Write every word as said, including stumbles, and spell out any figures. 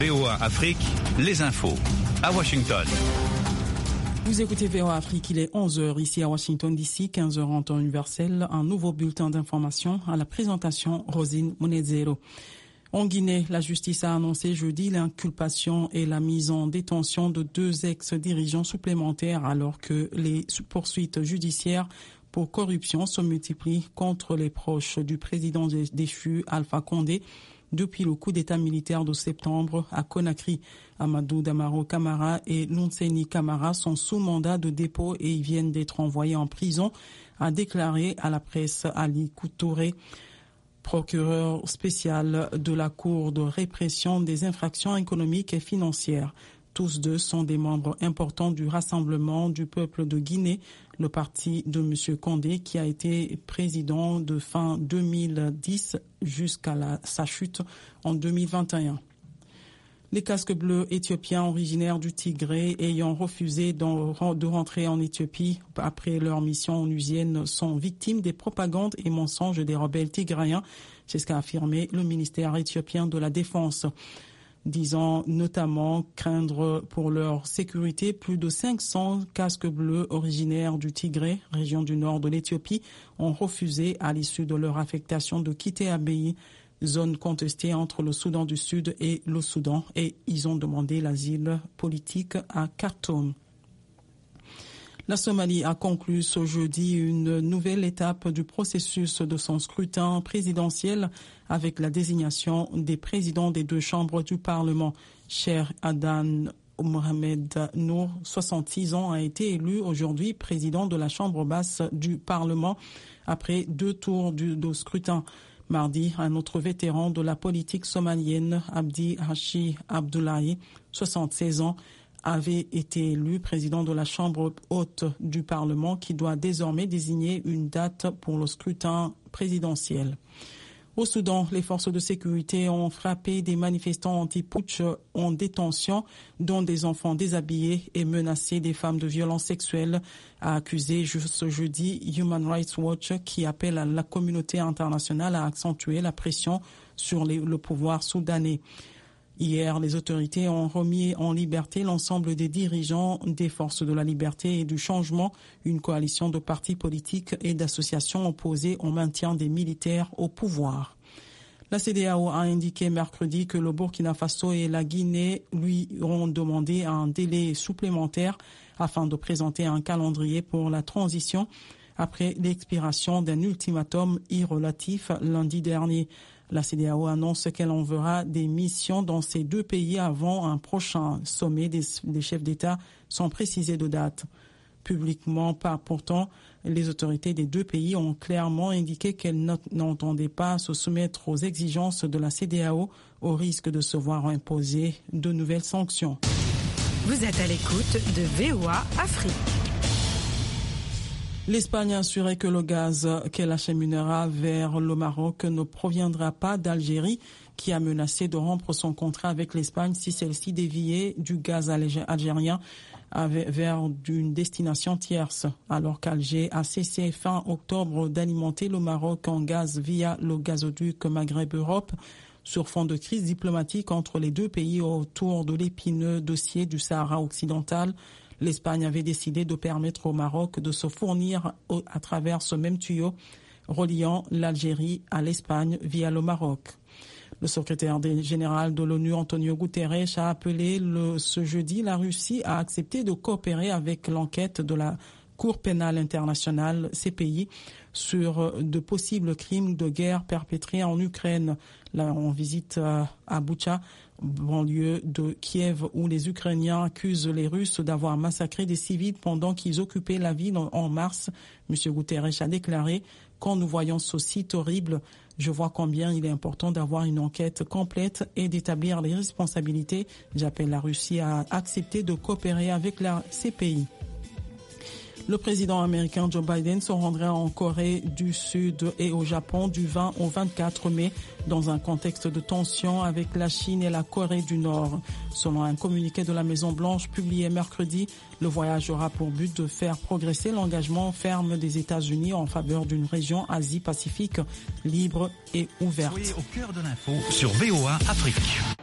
V O A Afrique, les infos, à Washington. Vous écoutez V O A Afrique, il est onze heures ici à Washington D C, quinze heures en temps universel. Un nouveau bulletin d'information à la présentation Rosine Monezero. En Guinée, la justice a annoncé jeudi l'inculpation et la mise en détention de deux ex-dirigeants supplémentaires alors que les poursuites judiciaires pour corruption se multiplient contre les proches du président déchu Alpha Condé depuis le coup d'État militaire de septembre à Conakry. Amadou Damaro Camara et Lunseni Camara sont sous mandat de dépôt et ils viennent d'être envoyés en prison, a déclaré à la presse Ali Koutouré, procureur spécial de la Cour de répression des infractions économiques et financières. Tous deux sont des membres importants du Rassemblement du peuple de Guinée, le parti de M. Condé qui a été président de fin deux mille dix jusqu'à la, sa chute en deux mille vingt et un. Les casques bleus éthiopiens originaires du Tigré ayant refusé de rentrer en Éthiopie après leur mission onusienne sont victimes des propagandes et mensonges des rebelles tigrayens. C'est ce qu'a affirmé le ministère éthiopien de la Défense, disant notamment craindre pour leur sécurité. Plus de cinq cents casques bleus originaires du Tigré, région du nord de l'Éthiopie, ont refusé à l'issue de leur affectation de quitter Abeyi, zone contestée entre le Soudan du Sud et le Soudan, et ils ont demandé l'asile politique à Khartoum. La Somalie a conclu ce jeudi une nouvelle étape du processus de son scrutin présidentiel avec la désignation des présidents des deux chambres du Parlement. Cheikh Adan Mohamed Nour, soixante-six ans, a été élu aujourd'hui président de la chambre basse du Parlement après deux tours du, de scrutin. Mardi, un autre vétéran de la politique somalienne, Abdi Hashi Abdullahi, soixante-seize ans, avait été élu président de la Chambre haute du Parlement qui doit désormais désigner une date pour le scrutin présidentiel. Au Soudan, les forces de sécurité ont frappé des manifestants anti-putsch en détention, dont des enfants déshabillés, et menacé des femmes de violences sexuelles, a accusé ce jeudi Human Rights Watch, qui appelle à la communauté internationale à accentuer la pression sur les, le pouvoir soudanais. Hier, les autorités ont remis en liberté l'ensemble des dirigeants des forces de la liberté et du changement, une coalition de partis politiques et d'associations opposées au maintien des militaires au pouvoir. La C E D E A O a indiqué mercredi que le Burkina Faso et la Guinée lui ont demandé un délai supplémentaire afin de présenter un calendrier pour la transition après l'expiration d'un ultimatum irrelatif lundi dernier. La C E D E A O annonce qu'elle enverra des missions dans ces deux pays avant un prochain sommet des, des chefs d'État sans préciser de date. Publiquement, pas pourtant, les autorités des deux pays ont clairement indiqué qu'elles n'entendaient pas se soumettre aux exigences de la C E D E A O au risque de se voir imposer de nouvelles sanctions. Vous êtes à l'écoute de V O A Afrique. L'Espagne a assuré que le gaz qu'elle acheminera vers le Maroc ne proviendra pas d'Algérie, qui a menacé de rompre son contrat avec l'Espagne si celle-ci déviait du gaz algérien vers une destination tierce. Alors qu'Alger a cessé fin octobre d'alimenter le Maroc en gaz via le gazoduc Maghreb-Europe, sur fond de crise diplomatique entre les deux pays autour de l'épineux dossier du Sahara occidental, l'Espagne avait décidé de permettre au Maroc de se fournir à travers ce même tuyau reliant l'Algérie à l'Espagne via le Maroc. Le secrétaire général de l'ONU, Antonio Guterres, a appelé le, ce jeudi la Russie à accepter de coopérer avec l'enquête de la Cour pénale internationale, C P I, sur de possibles crimes de guerre perpétrés en Ukraine. Là, on visite à Boutcha, banlieue de Kiev, où les Ukrainiens accusent les Russes d'avoir massacré des civils pendant qu'ils occupaient la ville en mars. M. Guterres a déclaré « Quand nous voyons ce site horrible, je vois combien il est important d'avoir une enquête complète et d'établir les responsabilités. J'appelle la Russie à accepter de coopérer avec la C P I ». Le président américain Joe Biden se rendra en Corée du Sud et au Japon du vingt au vingt-quatre mai dans un contexte de tension avec la Chine et la Corée du Nord. Selon un communiqué de la Maison-Blanche publié mercredi, le voyage aura pour but de faire progresser l'engagement ferme des États-Unis en faveur d'une région Asie-Pacifique libre et ouverte. Soyez au cœur de l'info sur V O A Afrique.